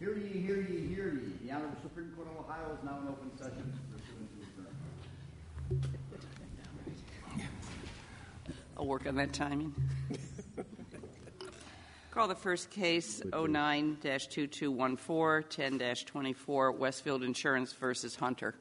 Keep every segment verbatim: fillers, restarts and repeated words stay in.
Hear ye, hear ye, hear ye. The Honorable Supreme Court of Ohio is now in open session. I'll work on that timing. Call the first case, oh nine dash two two one four, ten dash twenty-four, Westfield Insurance versus Hunter.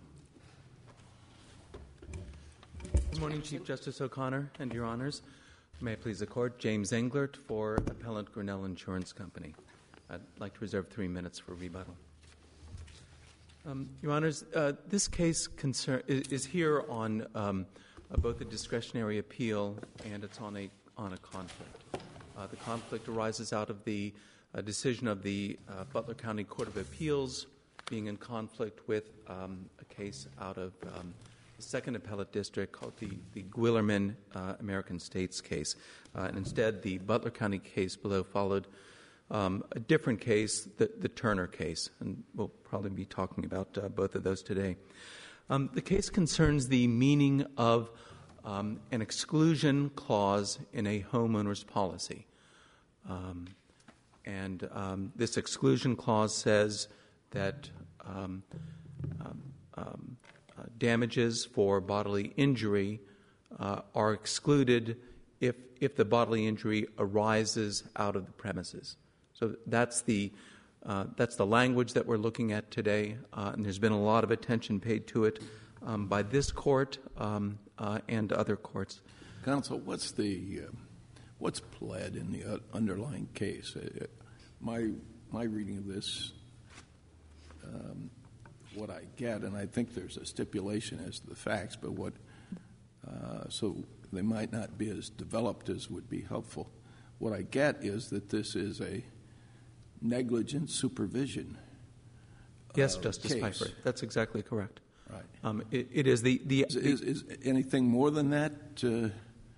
Good morning, Chief Justice O'Connor and Your Honors. May it please the Court, James Englert for Appellant Grinnell Insurance Company. I'd like to reserve three minutes for rebuttal. Um, Your Honors, uh, this case concern, is, is here on um, uh, both a discretionary appeal and it's on a, on a conflict. Uh, the conflict arises out of the uh, decision of the uh, Butler County Court of Appeals being in conflict with um, a case out of um, the Second Appellate District called the, the Guillermin uh, American States case. Uh, and instead, the Butler County case below followed um, a different case, the, the Turner case. And we'll probably be talking about uh, both of those today. Um, the case concerns the meaning of Um, an exclusion clause in a homeowner's policy. Um, and um, this exclusion clause says that um, um, um, uh, damages for bodily injury uh, are excluded if, if the bodily injury arises out of the premises. So that's the, uh, that's the language that we're looking at today, uh, and there's been a lot of attention paid to it um, by this court um, uh, and other courts. Counsel, what's the uh, what's pled in the uh, underlying case? Uh, my my reading of this, um, what I get, and I think there's a stipulation as to the facts, but what uh, so they might not be as developed as would be helpful. What I get is that this is a negligent supervision. Yes, Justice case. Pfeiffer, that's exactly correct. Right. Um, it, it is the the is, is, is anything more than that? Uh,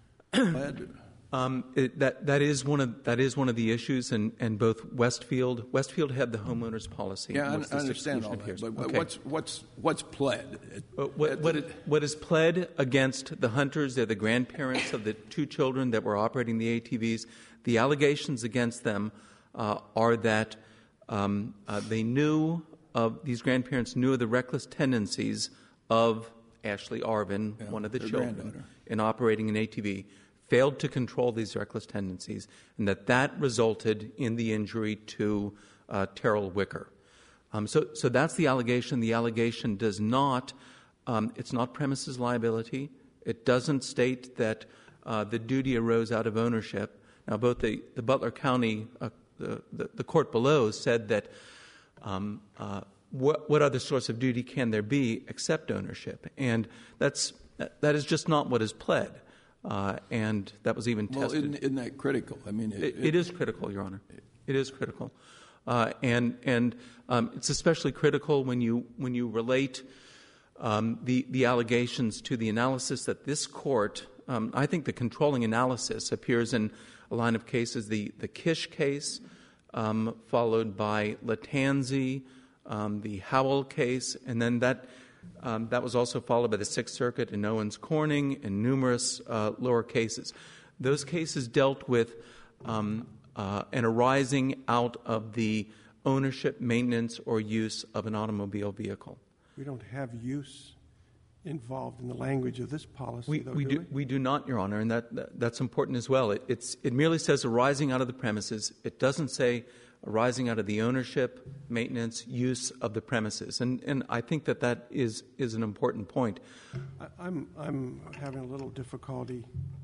um, it, that that is one of that is one of the issues, and, and both Westfield Westfield had the homeowners policy. Yeah, I, I understand all that. But okay. what's what's what's pled? What what, what, it, what is pled against the Hunters? They're the grandparents of the two children that were operating the A T Vs. The allegations against them uh, are that um, uh, they knew. Of these grandparents knew of the reckless tendencies of Ashley Arvin, yeah, one of the children, in operating an A T V, failed to control these reckless tendencies, and that that resulted in the injury to uh, Terrell Wicker. Um, so, so that's the allegation. The allegation does not, um, it's not premises liability. It doesn't state that uh, the duty arose out of ownership. Now, both the, the Butler County, uh, the, the, the court below said that Um, uh, what, what other source of duty can there be except ownership? And that's that is just not what is pled, uh, and that was even well, tested. Isn't, isn't that critical? I mean, it, it, it is critical, Your Honor. It is critical, uh, and and um, it's especially critical when you when you relate um, the the allegations to the analysis that this court. Um, I think the controlling analysis appears in a line of cases. The the Kish case. Um, followed by Latanzi, um, the Howell case, and then that um, that was also followed by the Sixth Circuit in Owens Corning and numerous uh, lower cases. Those cases dealt with um, uh, an arising out of the ownership, maintenance, or use of an automobile vehicle. We don't have use involved in the language of this policy, we, though, we do, do, we? we do not, Your Honor, and that, that that's important as well. It, it's, it merely says arising out of the premises. It doesn't say arising out of the ownership, maintenance, use of the premises. And, and I think that that is, is an important point. I, I'm, I'm having a little difficulty,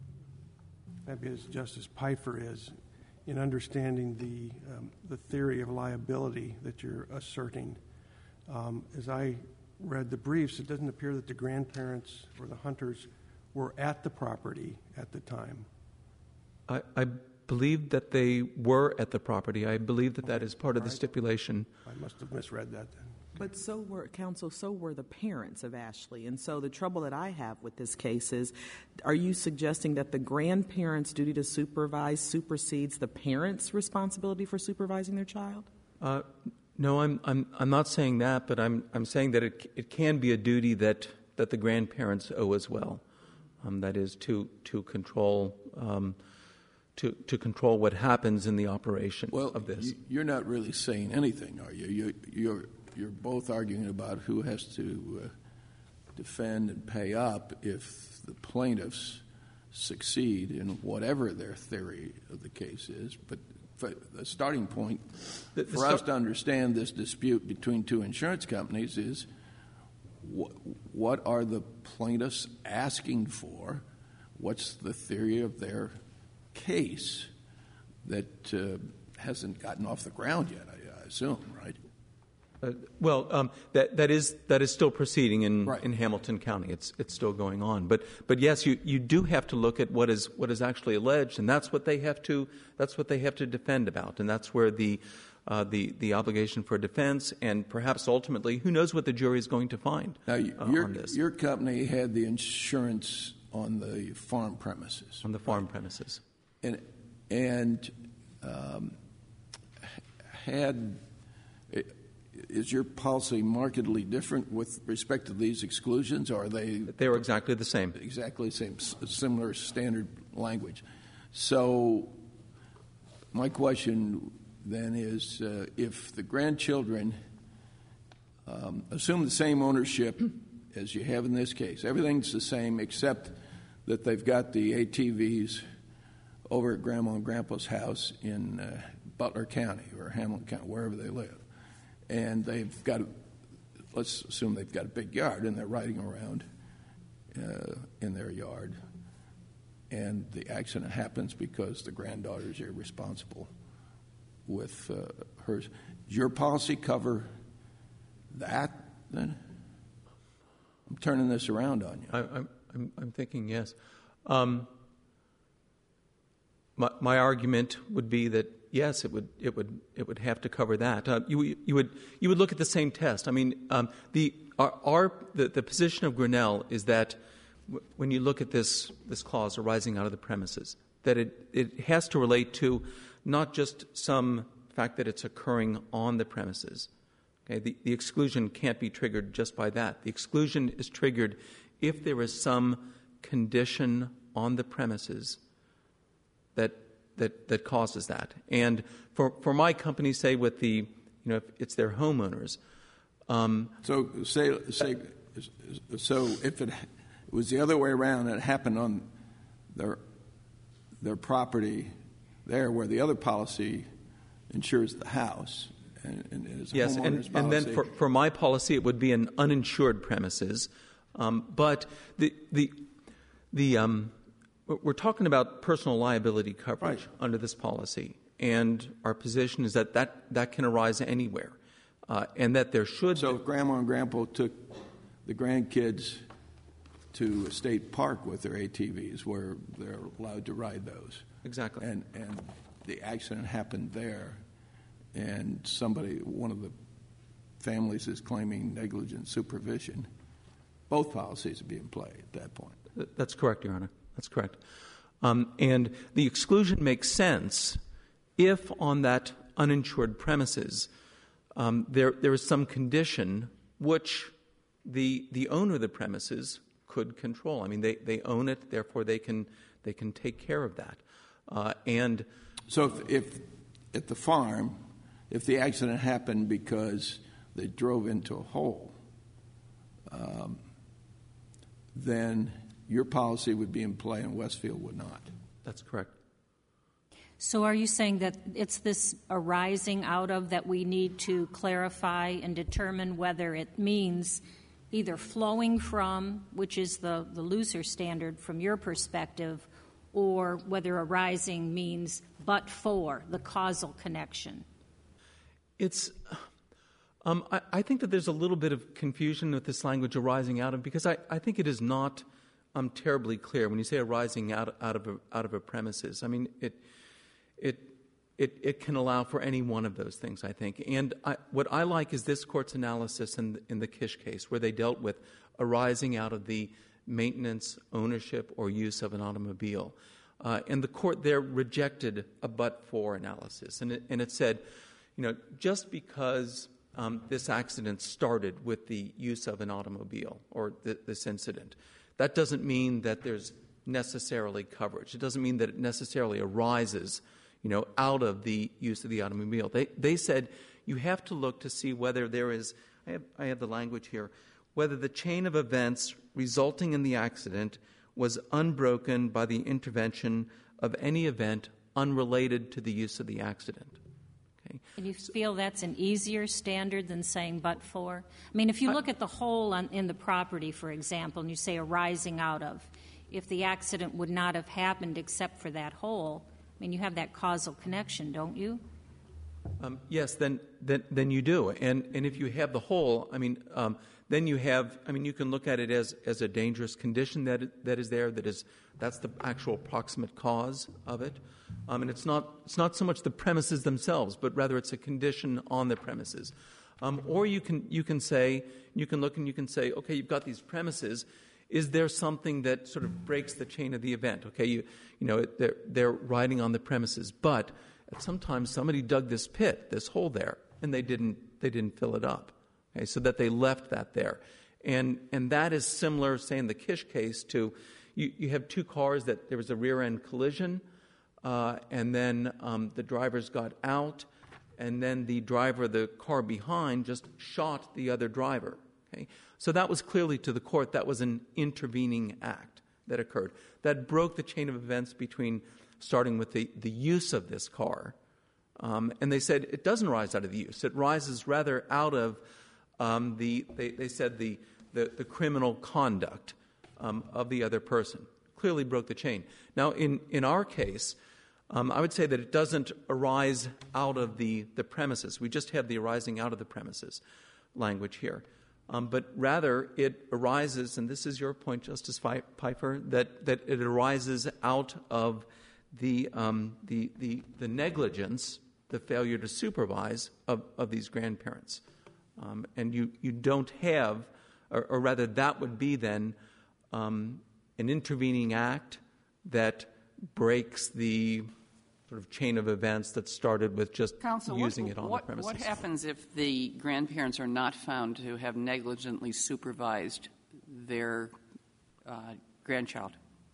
maybe as Justice Pfeiffer is, in understanding the, um, the theory of liability that you're asserting. Um, as I read the briefs, it doesn't appear that the grandparents or the Hunters were at the property at the time. I, I believe that they were at the property. I believe that that is part of the stipulation. I must have misread that then. But so were, counsel, so were the parents of Ashley. And so the trouble that I have with this case is, are you suggesting that the grandparents' duty to supervise supersedes the parents' responsibility for supervising their child? Uh, No, I'm I'm I'm not saying that, but I'm I'm saying that it it can be a duty that, that the grandparents owe as well. Um, that is to to control um, to, to control what happens in the operation Well, of this. you- you're not really saying anything, are you? you you're, you're both arguing about who has to uh, defend and pay up if the plaintiffs succeed in whatever their theory of the case is. But for the starting point The- the for us start- to understand this dispute between two insurance companies is what, what are the plaintiffs asking for? What's the theory of their case that uh, hasn't gotten off the ground yet, I, I assume, right? Uh, well, um, that that is that is still proceeding in, Right. in Hamilton County. It's it's still going on. But but yes, you, you do have to look at what is what is actually alleged, and that's what they have to that's what they have to defend about, and that's where the uh, the the obligation for defense and perhaps ultimately, who knows what the jury is going to find Now, you- uh, your, on this your company had the insurance on the farm premises. on the farm premises. And, and um, had is your policy markedly different with respect to these exclusions, or are they They are exactly the same. exactly the same, s- similar standard language? So my question then is, uh, if the grandchildren um, assume the same ownership as you have in this case, everything's the same except that they've got the A T Vs over at Grandma and Grandpa's house in uh, Butler County or Hamilton County, wherever they live. And they've got, a, let's assume they've got a big yard and they're riding around uh, in their yard. And the accident happens because the granddaughter's irresponsible with uh, hers. Does your policy cover that then? I'm turning this around on you. I, I'm, I'm I'm thinking yes. Um, my my argument would be that yes, it would it would it would have to cover that. Uh, you you would you would look at the same test. I mean, um, the our, our the, the position of Grinnell is that w- when you look at this this clause arising out of the premises, that it it has to relate to not just some fact that it's occurring on the premises. Okay, the, the exclusion can't be triggered just by that. The exclusion is triggered if there is some condition on the premises that that that causes that. And for for my company, say with the you know if it's their homeowners. Um, So say say so if it was the other way around and it happened on their their property there where the other policy insures the house and, and it is a yes, and, homeowner's and then policy. for, for my policy, it would be an uninsured premises. Um, but the the the um, we're talking about personal liability coverage Right. under this policy, and our position is that that, that can arise anywhere, uh, and that there should. So if Grandma and Grandpa took the grandkids to a state park with their A T Vs where they're allowed to ride those. Exactly. And and the accident happened there, and somebody, one of the families is claiming negligent supervision, both policies would be in play at that point. That's correct, Your Honor. That's correct. Um, and the exclusion makes sense if on that uninsured premises um, there there is some condition which the the owner of the premises could control. I mean, they, they own it, therefore they can they can take care of that. Uh, and So if, if at the farm, if the accident happened because they drove into a hole, um, then your policy would be in play and Westfield would not. that's correct. So are you saying that it's this arising out of that we need to clarify and determine whether it means either flowing from, which is the, the looser standard from your perspective, or whether arising means but for, the causal connection? It's. Um, I, I think that there's a little bit of confusion with this language arising out of, because I, I think it is not um, terribly clear when you say arising out, out of a, out of a premises. I mean, it it it it can allow for any one of those things, I think. And I, what I like is this court's analysis in the, in the Kish case, where they dealt with arising out of the maintenance, ownership, or use of an automobile. Uh, and the court there rejected a but-for analysis. And it, and it said, you know, just because um, this accident started with the use of an automobile or th- this incident, that doesn't mean that there's necessarily coverage. It doesn't mean that it necessarily arises, you know, out of the use of the automobile. They they said you have to look to see whether there is, I have, I have the language here, whether the chain of events resulting in the accident was unbroken by the intervention of any event unrelated to the use of the accident. Okay. And you feel that's an easier standard than saying but for? I mean, if you look at the hole on, in the property, for example, and you say arising out of, if the accident would not have happened except for that hole, I mean, you have that causal connection, don't you? Um, yes, then, then then you do. And and if you have the hole, I mean, um, then you have, I mean, you can look at it as, as a dangerous condition that that is there, that is, that's the actual proximate cause of it. Um, and it's not it's not so much the premises themselves, but rather it's a condition on the premises. Um, or you can you can say, you can look and you can say, okay, you've got these premises. Is there something that sort of breaks the chain of the event? Okay, you you know, they're, they're riding on the premises, but sometimes somebody dug this pit, this hole there, and they didn't they didn't fill it up. Okay, so that they left that there. And and that is similar, say, in the Kish case to, you, you have two cars that there was a rear-end collision, uh, and then um, the drivers got out, and then the driver of the car behind just shot the other driver. Okay, so that was clearly to the court, that was an intervening act that occurred. That broke the chain of events between starting with the, the use of this car. Um, and they said it doesn't rise out of the use. It rises rather out of um, the, they, they said, the, the, the criminal conduct um, of the other person. Clearly broke the chain. Now, in, in our case, um, I would say that it doesn't arise out of the, the premises. We just have the arising out of the premises language here. Um, but rather it arises, and this is your point, Justice Pfeiffer, that, that it arises out of the, um, the, the, the negligence, the failure to supervise of, of these grandparents. Um, and you, you don't have, or, or rather that would be then um, an intervening act that breaks the sort of chain of events that started with just Counsel, using what, it on what, the premises. What happens if the grandparents are not found to have negligently supervised their uh, grandchild?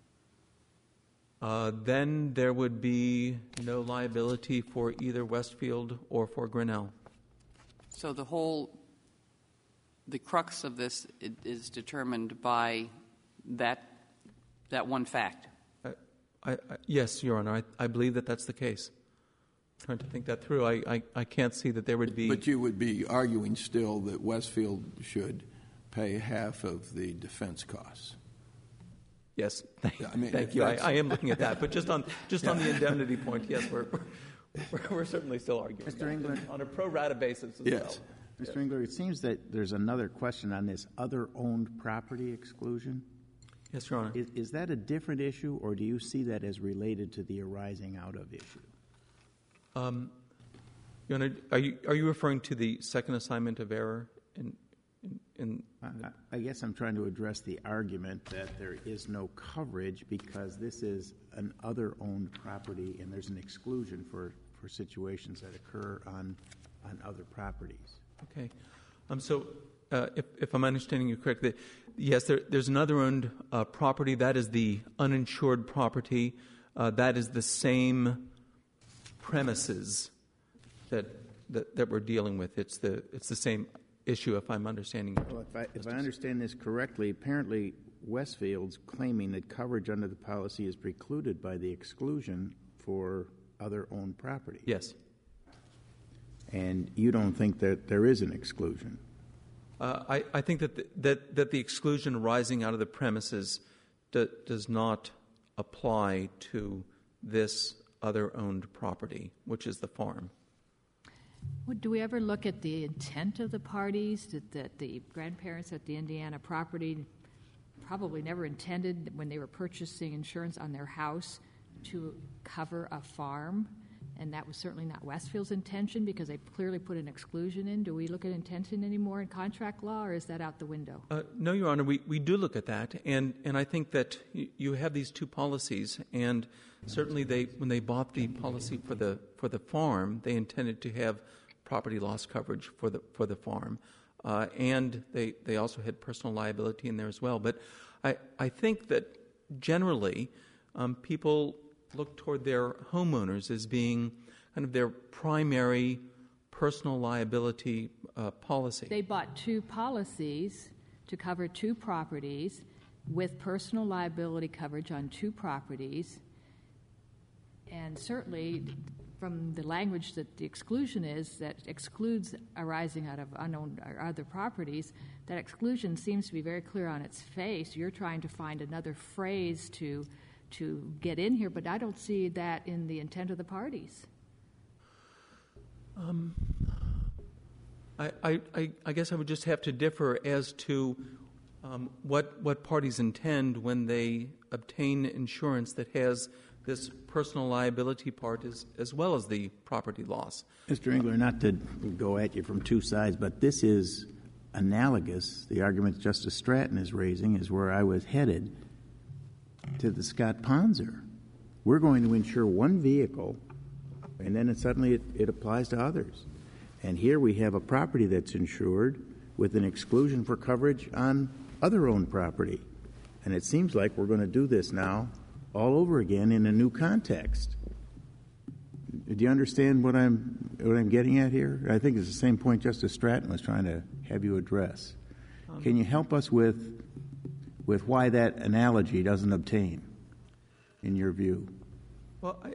Uh, then there would be no liability for either Westfield or for Grinnell. So the whole, the crux of this is determined by that that one fact. I, I, I, yes, Your Honor, I, I believe that that's the case. I'm trying to think that through. I, I, I can't see that there would be. But you would be arguing still that Westfield should pay half of the defense costs. Yes, thank, I mean, thank you. I, I am looking at that, but just on just Yeah. on the indemnity point, yes, we're we're, we're certainly still arguing Mister that. England. On a pro rata basis as Yes. well. Mister Engler, it seems that there's another question on this other owned property exclusion. Yes, Your Honor. Is, is that a different issue, or do you see that as related to the arising out of issue? Um, Your Honor, are you are you referring to the second assignment of error in in? in I, I guess I'm trying to address the argument that there is no coverage because this is an other owned property and there's an exclusion for, for situations that occur on on other properties. Okay. Um, so, uh, if, if I'm understanding you correctly, yes, there, there's another owned uh, property. That is the uninsured property. Uh, that is the same premises that, that that we're dealing with. It's the it's the same issue, if I'm understanding you. Well, if I, if I understand this correctly, apparently Westfield's claiming that coverage under the policy is precluded by the exclusion for other owned property. Yes. And you don't think that there is an exclusion? Uh, I, I think that the, that that the exclusion arising out of the premises do, does not apply to this other owned property, which is the farm. Well, do we ever look at the intent of the parties, that, that the grandparents at the Indiana property probably never intended when they were purchasing insurance on their house to cover a farm? And that was certainly not Westfield's intention because they clearly put an exclusion in. Do we look at intention anymore in contract law, or is that out the window? Uh, no, Your Honor, we, we do look at that, and, and I think that y- you have these two policies, and certainly they when they bought the policy for the for the farm, they intended to have property loss coverage for the for the farm, uh, and they, they also had personal liability in there as well. But I, I think that generally, um, people look toward their homeowners as being kind of their primary personal liability uh, policy. They bought two policies to cover two properties with personal liability coverage on two properties. And certainly, from the language that the exclusion is, that excludes arising out of unknown or other properties, that exclusion seems to be very clear on its face. You're trying to find another phrase to to get in here, but I don't see that in the intent of the parties. Um, I, I, I guess I would just have to differ as to um, what what parties intend when they obtain insurance that has this personal liability part as, as well as the property loss. Mister Engler, not to go at you from two sides, but this is analogous. The argument Justice Stratton is raising is where I was headed, to the Scott Ponzer. We're going to insure one vehicle, and then it suddenly it, it applies to others. And here we have a property that's insured with an exclusion for coverage on other owned property. And it seems like we're going to do this now all over again in a new context. Do you understand what I'm what I'm getting at here? I think it's the same point Justice Stratton was trying to have you address. Um, Can you help us with with why that analogy doesn't obtain, in your view? Well, I,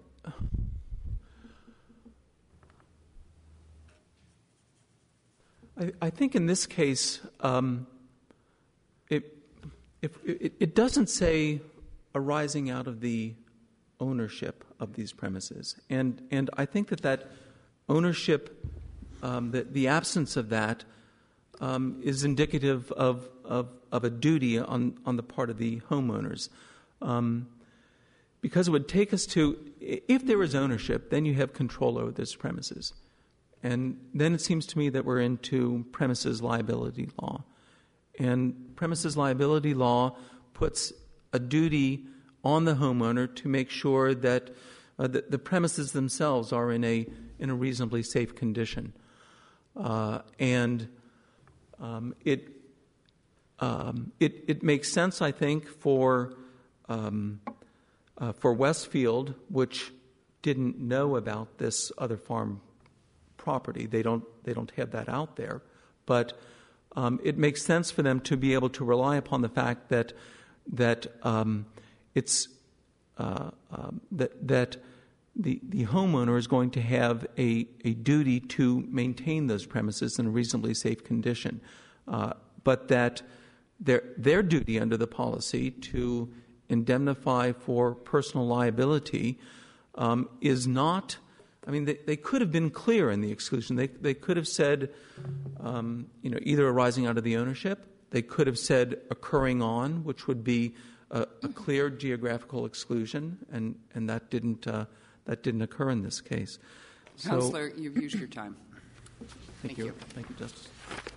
I, I think in this case, um, it, if, it, it doesn't say arising out of the ownership of these premises. And, and I think that that ownership, um, the, the absence of that, um, is indicative of, of, of a duty on, on the part of the homeowners. Um, because it would take us to, if there is ownership, then you have control over those premises. And then it seems to me that we're into premises liability law. And premises liability law puts a duty on the homeowner to make sure that uh, the, the premises themselves are in a in a reasonably safe condition. Uh, and um, it, um, it it makes sense, I think, for um, uh, for Westfield, which didn't know about this other farm property. They don't they don't have that out there, but um, it makes sense for them to be able to rely upon the fact that that um, it's uh, um, that that the the homeowner is going to have a, a duty to maintain those premises in a reasonably safe condition, uh, but that their their duty under the policy to indemnify for personal liability um, is not. I mean, they, they could have been clear in the exclusion. They they could have said, um, you know, either arising out of the ownership. They could have said occurring on, which would be a, a clear geographical exclusion, and, and that didn't uh, that didn't occur in this case. Counselor, so, you've used your time. Thank, Thank you. you. Thank you, Justice.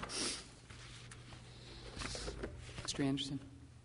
Mister Anderson.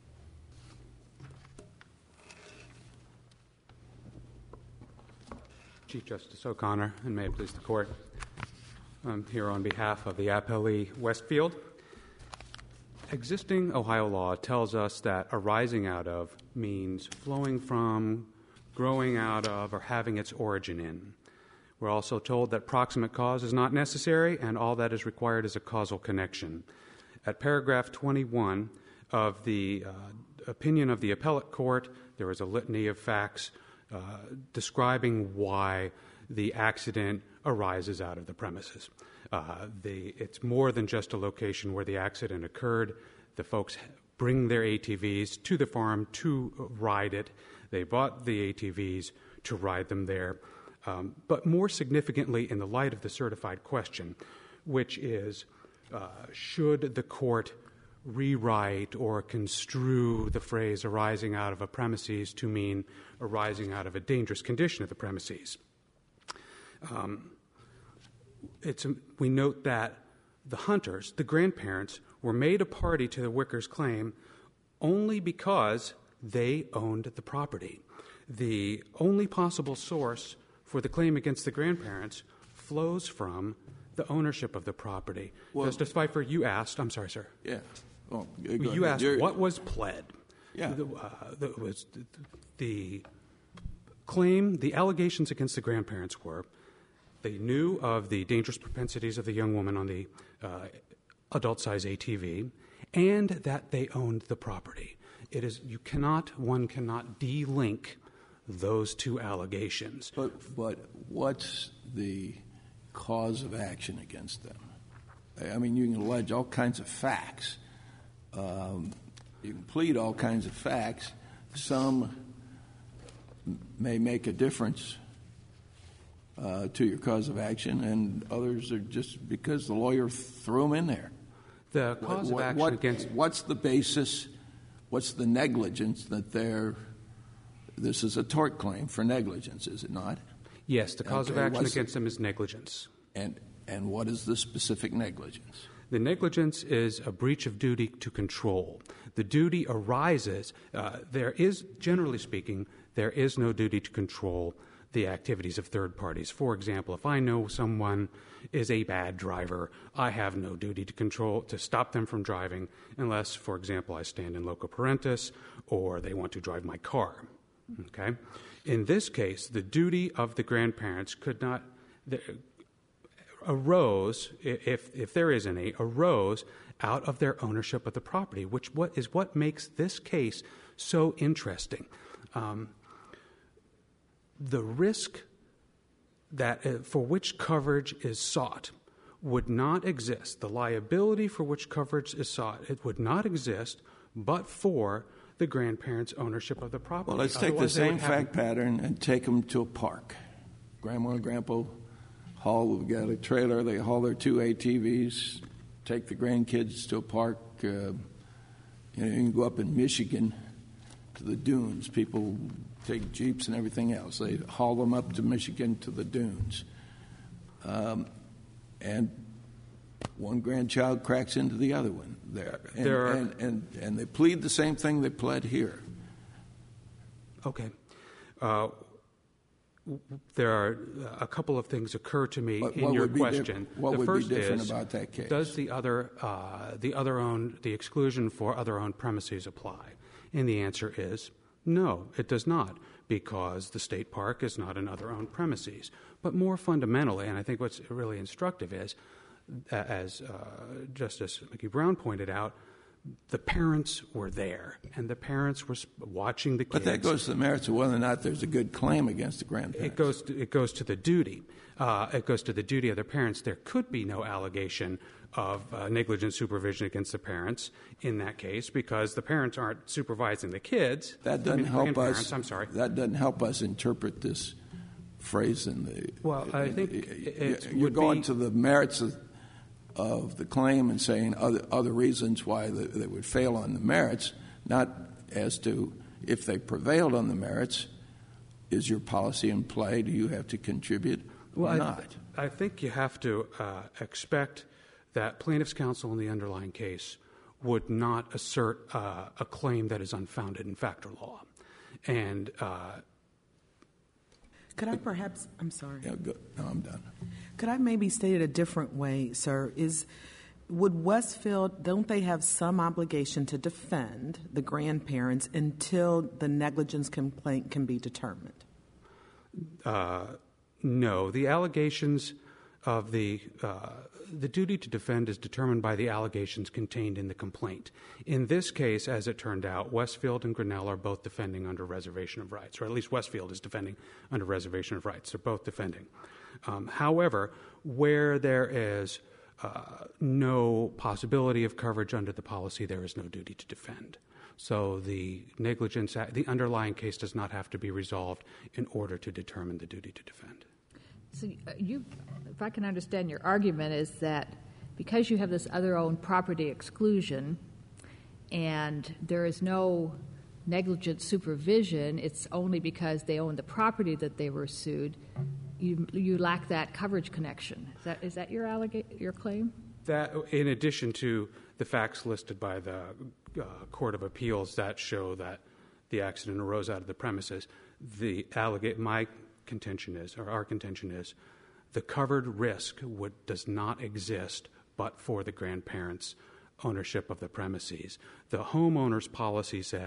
Chief Justice O'Connor, and may it please the Court, I'm here on behalf of the appellee Westfield. Existing Ohio law tells us that arising out of means flowing from, growing out of, or having its origin in. We're also told that proximate cause is not necessary, and all that is required is a causal connection. At paragraph twenty-one of the uh, opinion of the appellate court, there is a litany of facts Uh, describing why the accident arises out of the premises. Uh, the, it's more than just a location where the accident occurred. The folks bring their A T Vs to the farm to ride it. They bought the A T Vs to ride them there. Um, but more significantly, in the light of the certified question, which is, uh, should the court rewrite or construe the phrase arising out of a premises to mean arising out of a dangerous condition of the premises. Um, it's, we note that the Hunters, the grandparents, were made a party to the Wickers claim only because they owned the property. The only possible source for the claim against the grandparents flows from the ownership of the property. Well, Justice Pfeiffer, you asked, I'm sorry, sir. Yeah. Oh, you asked You're, what was pled. Yeah. The, uh, the, was the, the claim, the allegations against the grandparents were they knew of the dangerous propensities of the young woman on the uh, adult-size A T V, and that they owned the property. It is you cannot one cannot de-link those two allegations. But but what's the cause of action against them? I mean, you can allege all kinds of facts. Um, you can plead all kinds of facts. Some may make a difference uh, to your cause of action, and others are just because the lawyer threw them in there. The cause what, of action what, against what's the basis? What's the negligence that they're? This is a tort claim for negligence, is it not? Yes, the cause Okay, of action what's- against them is negligence. And and what is the specific negligence? The negligence is a breach of duty to control. The duty arises, uh, there is, generally speaking, there is no duty to control the activities of third parties. For example, if I know someone is a bad driver, I have no duty to control, to stop them from driving unless, for example, I stand in loco parentis or they want to drive my car. Okay? In this case, the duty of the grandparents could not, the, arose, if, if there is any, arose out of their ownership of the property, which what is what makes this case so interesting. Um, the risk that uh, for which coverage is sought would not exist. The liability for which coverage is sought, it would not exist but for the grandparents' ownership of the property. Well, let's take the Otherwise, they same would have- fact pattern and take them to a park. Grandma and Grandpa haul, we've got a trailer, they haul their two A T Vs, take the grandkids to a park. Uh, you know, you can go up in Michigan to the dunes. People take Jeeps and everything else. They haul them up to Michigan to the dunes. Um, and one grandchild cracks into the other one there. And, There are- and, and, and they plead the same thing they pled here. Okay. Uh, w- there are a couple of things occur to me What- in what your would be diff- question. what the would be first different is, about that case? Does the other, uh, the other owned, the exclusion for other owned premises apply? And the answer is no, it does not, because the state park is not an other owned premises. But more fundamentally, and I think what's really instructive is, uh, as uh, Justice McKee-Brown pointed out, the parents were there, and the parents were watching the kids. But that goes to the merits of whether or not there's a good claim against the grandparents. It goes to, it goes to the duty. Uh, it goes to the duty of the parents. There could be no allegation of uh, negligent supervision against the parents in that case because the parents aren't supervising the kids. That I doesn't mean, help grandparents, us. I'm sorry. That doesn't help us interpret this phrase in the. Well, I in think the- it you're would going be- to the merits of, of the claim and saying other other reasons why the, they would fail on the merits, not as to if they prevailed on the merits. Is your policy in play? Do you have to contribute or Well, I, not? I think you have to uh, expect that plaintiff's counsel in the underlying case would not assert uh, a claim that is unfounded in fact or law. And uh, Could I perhaps, I'm sorry. Yeah, go, no, I'm done. Could I maybe state it a different way, sir? Is would Westfield, don't they have some obligation to defend the grandparents until the negligence complaint can be determined? Uh, no, the allegations of the uh, the duty to defend is determined by the allegations contained in the complaint. In this case, as it turned out, Westfield and Grinnell are both defending under reservation of rights, or at least Westfield is defending under reservation of rights. They're both defending. Um, however, where there is uh, no possibility of coverage under the policy, there is no duty to defend. So the negligence, the underlying case does not have to be resolved in order to determine the duty to defend. So uh, you, if I can understand your argument, is that because you have this other owned property exclusion and there is no negligent supervision, it's only because they own the property that they were sued, you, you lack that coverage connection. Is that, is that your, allega- your claim? That, in addition to the facts listed by the uh, Court of Appeals that show that the accident arose out of the premises, the allegate, my contention is, or our contention is, the covered risk would, does not exist but for the grandparents' ownership of the premises. The homeowner's policy says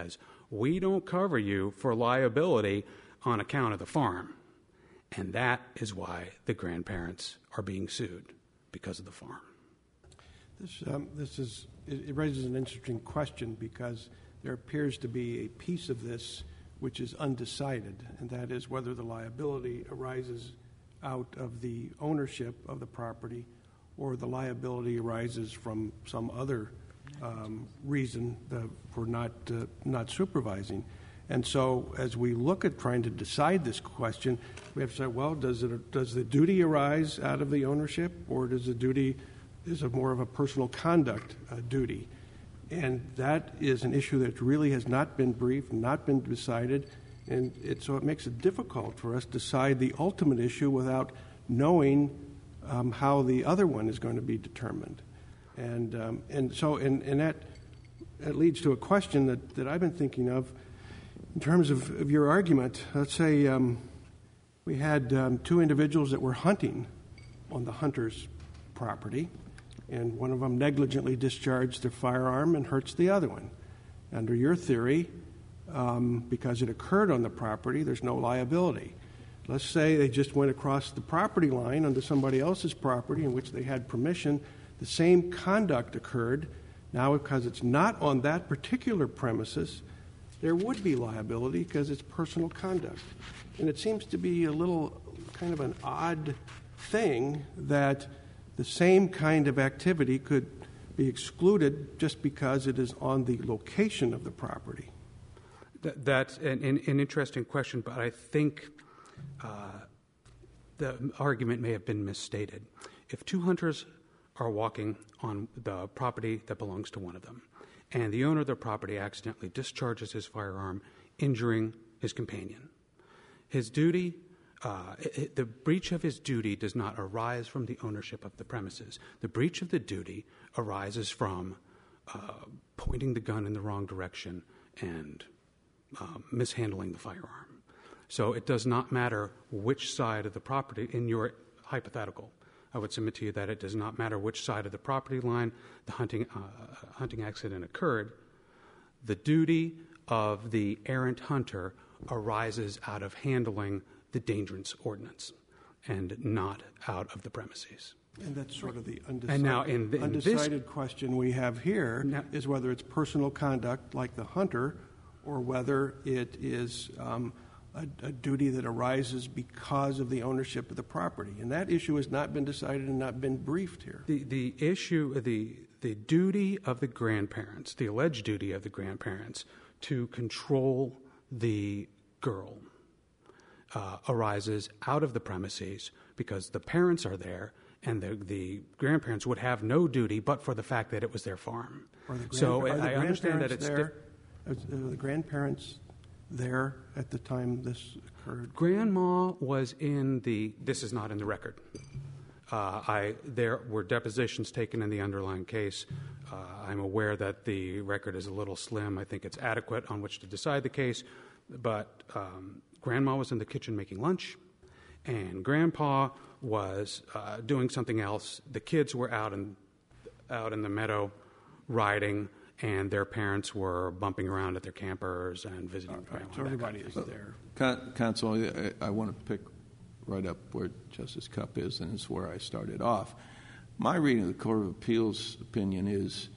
we don't cover you for liability on account of the farm. And that is why the grandparents are being sued, because of the farm. This, um, this is, it, it raises an interesting question because there appears to be a piece of this which is undecided, and that is whether the liability arises out of the ownership of the property or the liability arises from some other um, reason uh, for not uh, not supervising. And so as we look at trying to decide this question, we have to say, well, does it does the duty arise out of the ownership, or does the duty is it more of a personal conduct uh, duty? And that is an issue that really has not been briefed, not been decided, and it, so it makes it difficult for us to decide the ultimate issue without knowing um, how the other one is going to be determined. And um, and so and, and that, that leads to a question that, that I've been thinking of in terms of, of your argument. Let's say um, we had um, two individuals that were hunting on the hunter's property, and one of them negligently discharged their firearm and hurts the other one. Under your theory, um, because it occurred on the property, there's no liability. Let's say they just went across the property line onto somebody else's property in which they had permission. The same conduct occurred. Now, because it's not on that particular premises, there would be liability because it's personal conduct. And it seems to be a little kind of an odd thing that the same kind of activity could be excluded just because it is on the location of the property. That, that's an, an, an interesting question, but I think uh, the argument may have been misstated. If two hunters are walking on the property that belongs to one of them, and the owner of the property accidentally discharges his firearm, injuring his companion, his duty Uh, it, the breach of his duty does not arise from the ownership of the premises. The breach of the duty arises from uh, pointing the gun in the wrong direction and uh, mishandling the firearm. So it does not matter which side of the property, in your hypothetical, I would submit to you that it does not matter which side of the property line the hunting, uh, hunting accident occurred. The duty of the errant hunter arises out of handling the dangerous ordinance and not out of the premises. And that's sort of the undecided, and now in the, in undecided this, question we have here now, is whether it's personal conduct like the hunter or whether it is um, a, a duty that arises because of the ownership of the property. And that issue has not been decided and not been briefed here. The, the issue, the, the duty of the grandparents, the alleged duty of the grandparents to control the girl Uh, arises out of the premises because the parents are there, and the, the grandparents would have no duty but for the fact that it was their farm. Are the so are the I understand that it's there. Dif- are the grandparents there at the time this occurred? Grandma was in the. This is not in the record. Uh, I there were depositions taken in the underlying case. Uh, I'm aware that the record is a little slim. I think it's adequate on which to decide the case, but. Um, Grandma was in the kitchen making lunch, and Grandpa was uh, doing something else. The kids were out in out in the meadow riding, and their parents were bumping around at their campers and visiting. Right, so everybody is there. Con- Counsel, I, I want to pick right up where Justice Cupp is, and it's where I started off. My reading of the Court of Appeals opinion is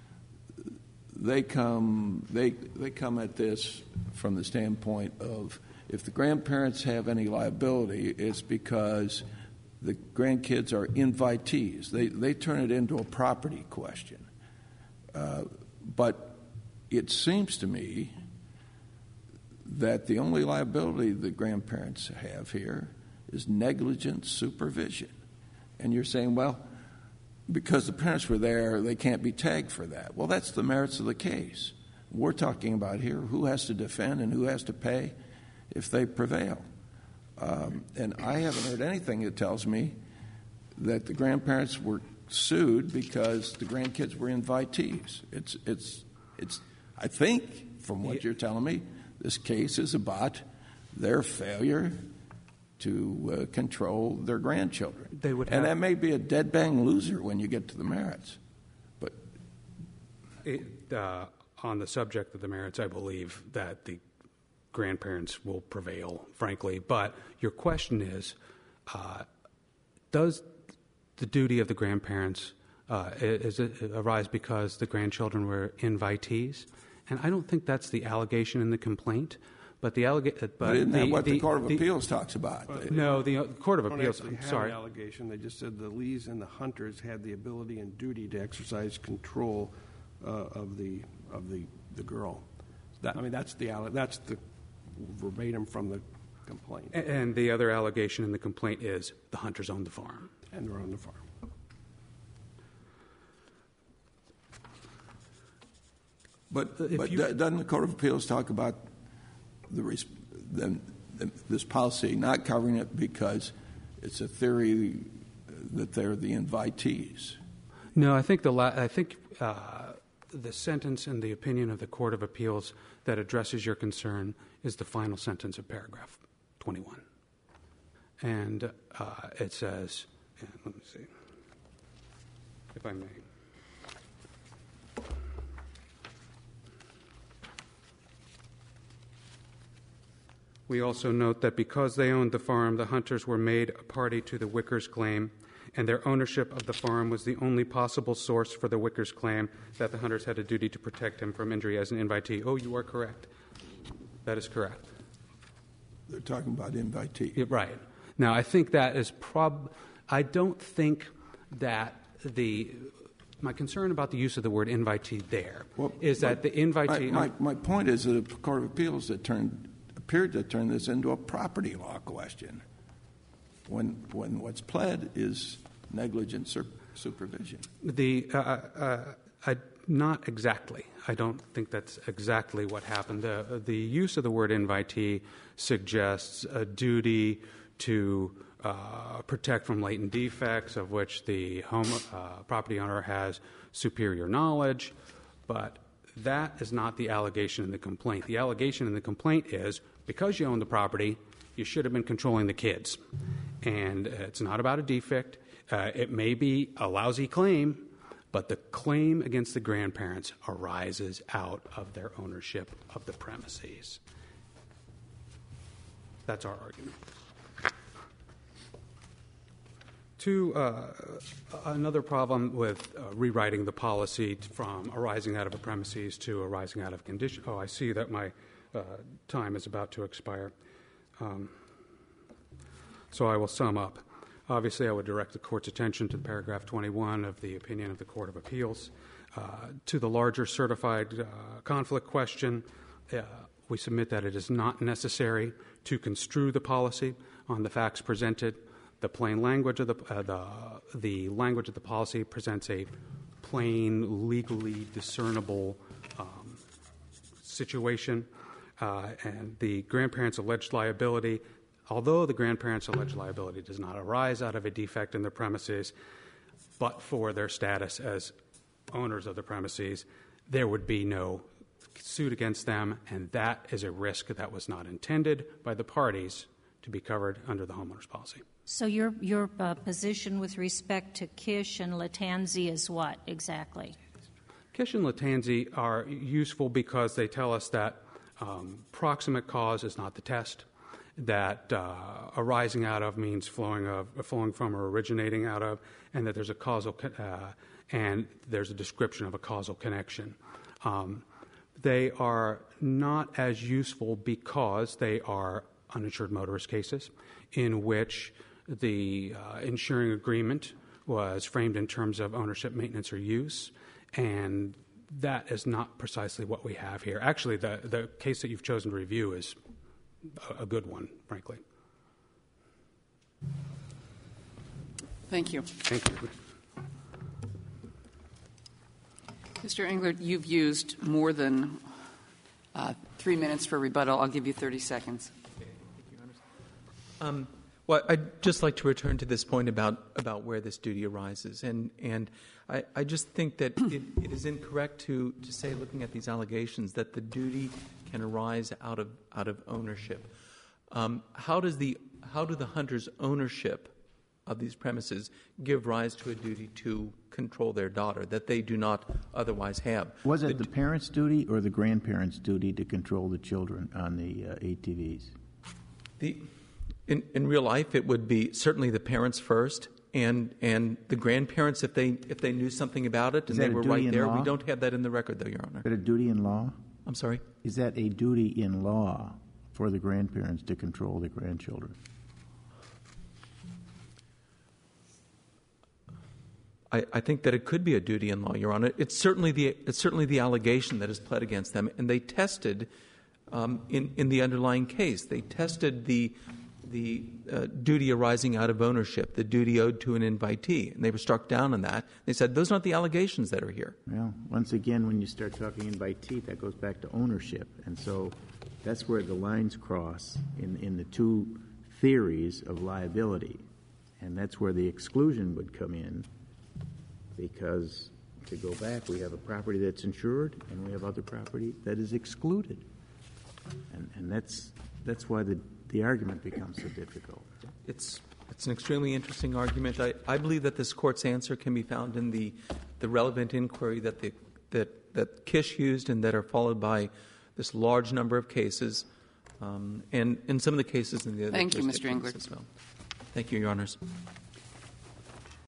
they come they they come at this from the standpoint of, if the grandparents have any liability, it's because the grandkids are invitees. They they turn it into a property question. Uh, but it seems to me that the only liability the grandparents have here is negligent supervision. And you're saying, well, because the parents were there, they can't be tagged for that. Well, that's the merits of the case. We're talking about here who has to defend and who has to pay if they prevail. Um, and I haven't heard anything that tells me that the grandparents were sued because the grandkids were invitees. It's, it's, it's. I think, from what you're telling me, this case is about their failure to uh, control their grandchildren. They would have, and that may be a dead bang loser when you get to the merits. But it, uh, on the subject of the merits, I believe that the grandparents will prevail, frankly. But your question is, uh, does the duty of the grandparents uh, is it arise because the grandchildren were invitees? And I don't think that's the allegation in the complaint. But the allega- but, but isn't that the, what the, the Court of the, Appeals talks about? But no, the uh, Court of They don't Appeals. actually I'm have sorry. an allegation. They just said the Lees and the Hunters had the ability and duty to exercise control uh, of the of the the girl. That, I mean, that's the alle- that's the verbatim from the complaint. And, and the other allegation in the complaint is the Hunters owned the farm. And they're on the farm. But, If but you- do- doesn't the Court of Appeals talk about the, res- the, the this policy not covering it because it's a theory that they're the invitees? No, I think the la- I think uh, the sentence in the opinion of the Court of Appeals that addresses your concern is the final sentence of paragraph twenty-one, and uh, it says, yeah, let me see, if I may. We also note that because they owned the farm, the Hunters were made a party to the Wickers claim, and their ownership of the farm was the only possible source for the Wickers claim that the Hunters had a duty to protect him from injury as an invitee. Oh, you are correct. That is correct. They're talking about invitee. Yeah, right. Now, I think that is prob. I don't think that the my concern about the use of the word invitee there Well, is that the invitee. My, my, my point is that the Court of Appeals that turned appeared to turn this into a property law question, when when what's pled is negligent sur- supervision. The uh, uh, I, not exactly. I don't think that's exactly what happened. The the use of the word invitee suggests a duty to uh, protect from latent defects of which the home uh, property owner has superior knowledge, but that is not the allegation in the complaint. The allegation in the complaint is because you own the property, you should have been controlling the kids. And it's not about a defect. Uh, it may be a lousy claim, but the claim against the grandparents arises out of their ownership of the premises. That's our argument. Two, uh, another problem with uh, rewriting the policy from arising out of a premises to arising out of condition. Oh, I see that my uh, time is about to expire. Um, so I will sum up. Obviously, I would direct the Court's attention to paragraph twenty-one of the opinion of the Court of Appeals. Uh, to the larger certified uh, conflict question, uh, we submit that it is not necessary to construe the policy on the facts presented. The plain language of the, uh, the the language of the policy presents a plain, legally discernible um, situation, uh, and the grandparents' alleged liability. Although the grandparents' alleged liability does not arise out of a defect in the premises, but for their status as owners of the premises, there would be no suit against them, and that is a risk that was not intended by the parties to be covered under the homeowners policy. So your your uh, position with respect to Kish and Latanzi is what exactly? Kish and Latanzi are useful because they tell us that um, proximate cause is not the test, that uh, arising out of means flowing of, flowing from or originating out of, and that there's a causal co- uh, and there's a description of a causal connection. Um, they are not as useful because they are uninsured motorist cases in which the uh, insuring agreement was framed in terms of ownership, maintenance, or use, and that is not precisely what we have here. Actually, the, the case that you've chosen to review is a, a good one, frankly. Thank you. Thank you. Mister Englert, you've used more than uh, three minutes for rebuttal. I'll give you thirty seconds. Um, well, I'd just like to return to this point about, about where this duty arises. And, and I, I just think that it, it is incorrect to, to say, looking at these allegations, that the duty can arise out of, out of ownership. Um, how does the, how do the Hunters' ownership of these premises give rise to a duty to control their daughter that they do not otherwise have. Was it The- the parents' duty or the grandparents' duty to control the children on the uh, A T Vs? The, in, in real life, it would be certainly the parents first, and and the grandparents if they if they knew something about it Is and they that a were duty right in there. law? We don't have that in the record, though, Your Honor. Is that a duty in law? I'm sorry. Is that a duty in law for the grandparents to control the grandchildren? I, I think that it could be a duty in law, Your Honor. It's certainly the it's certainly the allegation that is pled against them, and they tested um, in in the underlying case. They tested the the uh, duty arising out of ownership, the duty owed to an invitee, and they were struck down on that. They said those aren't the allegations that are here. Well, once again, when you start talking invitee, that goes back to ownership, and so that's where the lines cross in in the two theories of liability, and that's where the exclusion would come in. Because, to go back, we have a property that's insured, and we have other property that is excluded. And, and that's, that's why the, the argument becomes so difficult. It's it's an extremely interesting argument. I, I believe that this Court's answer can be found in the, the relevant inquiry that, the, that, that Kish used and that are followed by this large number of cases, um, and in some of the cases in the other Thank you, Mister jurisdictions Englert. as well. Thank you, Your Honors.